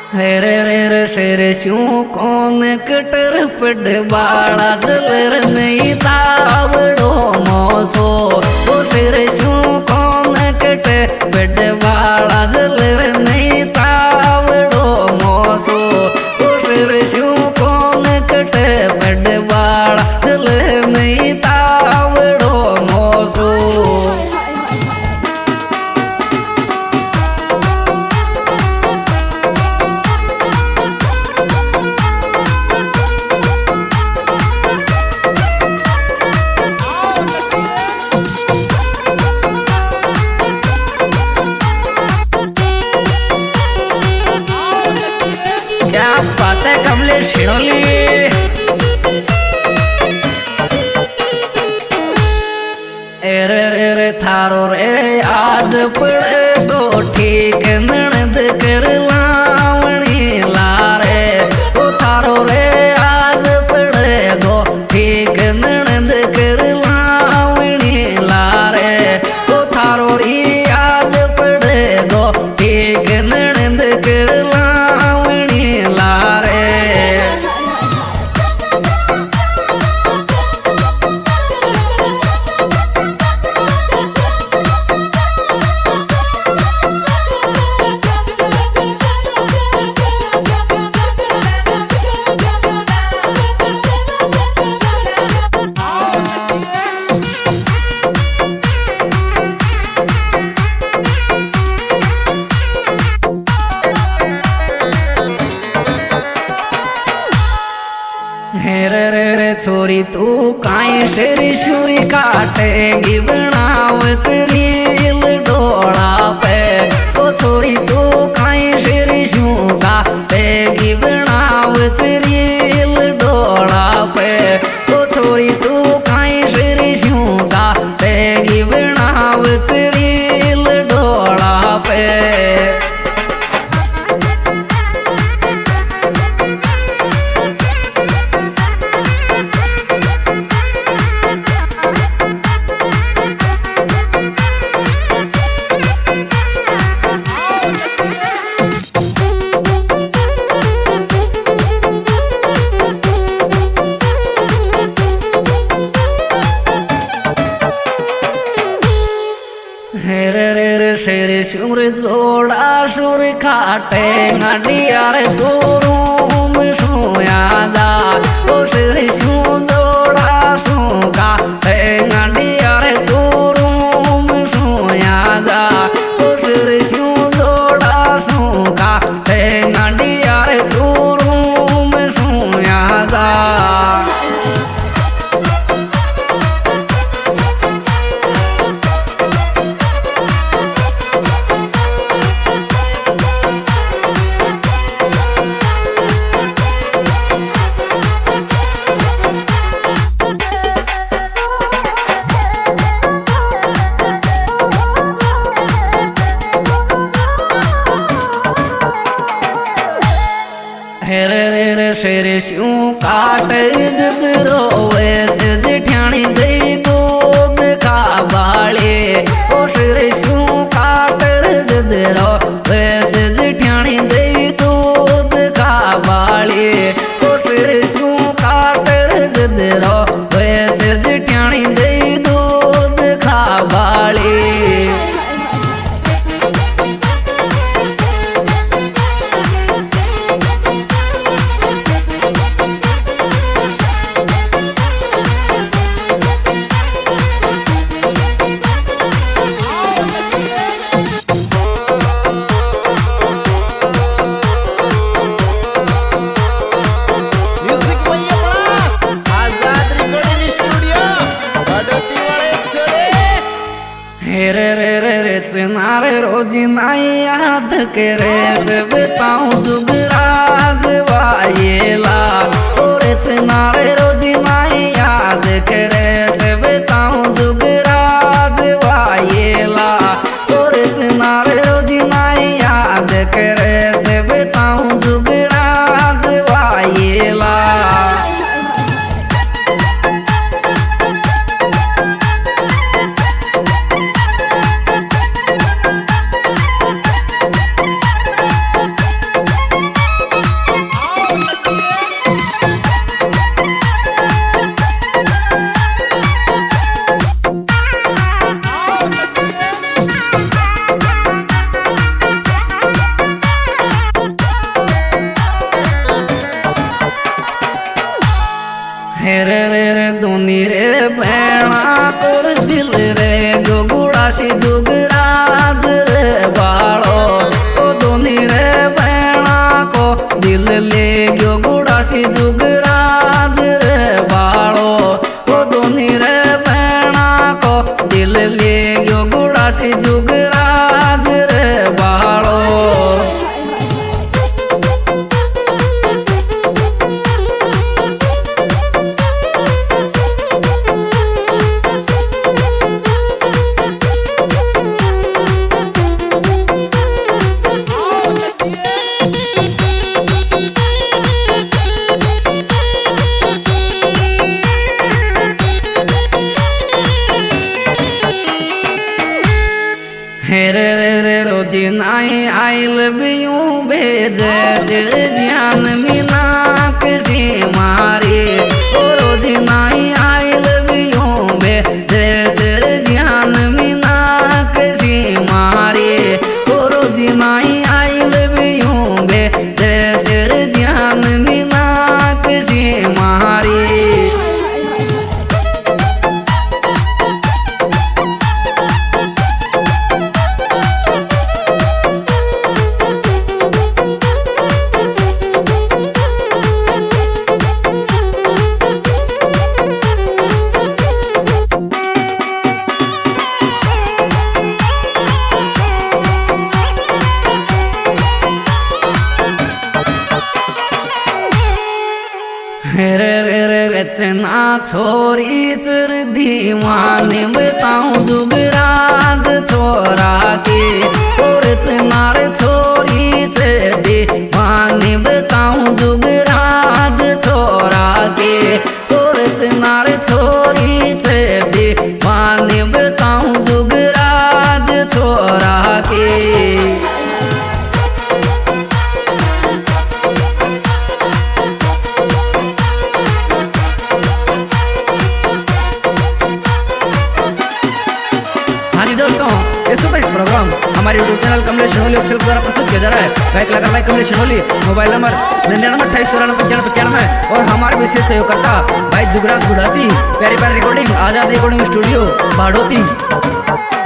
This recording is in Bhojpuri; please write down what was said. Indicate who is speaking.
Speaker 1: हेरे रे रे शेर शू कौन कटर पड बाड़ा दलर नहीं तावड़ो मोसो ओ शेर शू कौन कट पड बाड़ा दलर नहीं तावड़ो मोसो ओ शेर शू कौन कट पड बाड़ा दलर नहीं तावड़ो मोसो कमले शिणोली रे रे रे थारो रे आज पड़े तो ठीक नणद कर लावणी लारे ओ थारो रे आज पड़े गो ठीक नणद कर लावणी लारे ओ थारो री आज पड़े गो ठीक नणद कर लावणी लारे हेरे रे रे छोरी तू काई शेरी छुरी काटेगी बनावत रील डोला पे ओ छोरी तू काई शेरी छू काटेगी बनावत रील डोला पे ओ छोरी तू काई शेरी छू काटेगी बनावत रील डोला पे हेरे रे रे शेर शुर जोड़ा शुर खाटे गाड़ियार तोरूम सोया जा ओ शेर शू जोड़ा शू खाटे गाड़ियार तोरूम सोया जा ओ शेर शू जोड़ा शू खाटे गाड़ियार तोरूम सोया जा हेरे रे रे शेर शू काट जब रोवे जेठानी दे दूध का बाले ओ शेर शू काट जब रोवे जेठानी दे दूध का बाले ओ शेर शू काट जब रोवे जेठानी दे दूध का बाले हेरे रे रे रे नारे रोजी नाई याद करे बताऊं जुगराज वायेला और नारे रोजी नाई याद करे बताऊं जुगराज वायेला और नारे रोजी नाई याद करे बताऊं जुगराज वायेला ले गयो गुड़ासी जुगराज रे बालो ओ दोनी रे बहना को दिल ले गयो गुड़ासी जुगराज रे बालो। हेरे रे रे रोजी नाई आई लव यू भेजे तेरे ध्यान मीना किसी मारी ओ रोजी नाई आई लव यू भेजे तेरे ध्यान मीना किसी मारी ओ रोजी नाई आई लव यू भेजे तेरे ध्यान मीना किसी मारी। रे रे रे रचना छोरी चर दीवानी बताऊं जुगराज छोरा के और रचना रे छोरी चर दीवानी बताऊं जुगराज छोरा के और रचना रे छोरी चर दीवानी बताऊं जुगराज छोरा के। हाँ जी दोस्तों, ये सुपर हिट प्रोग्राम हमारे YouTube channel Kamlesh Shinoli official द्वारा प्रस्तुत किया जा रहा है। गायक कलाकार भाई कमलेश शिनोली, मोबाइल नंबर 99289495 और हमारे विशेष सहयोगकर्ता भाई जुगराज गुड़ासी, प्यारी प्यारी recording Azad recording studio Bhadoti.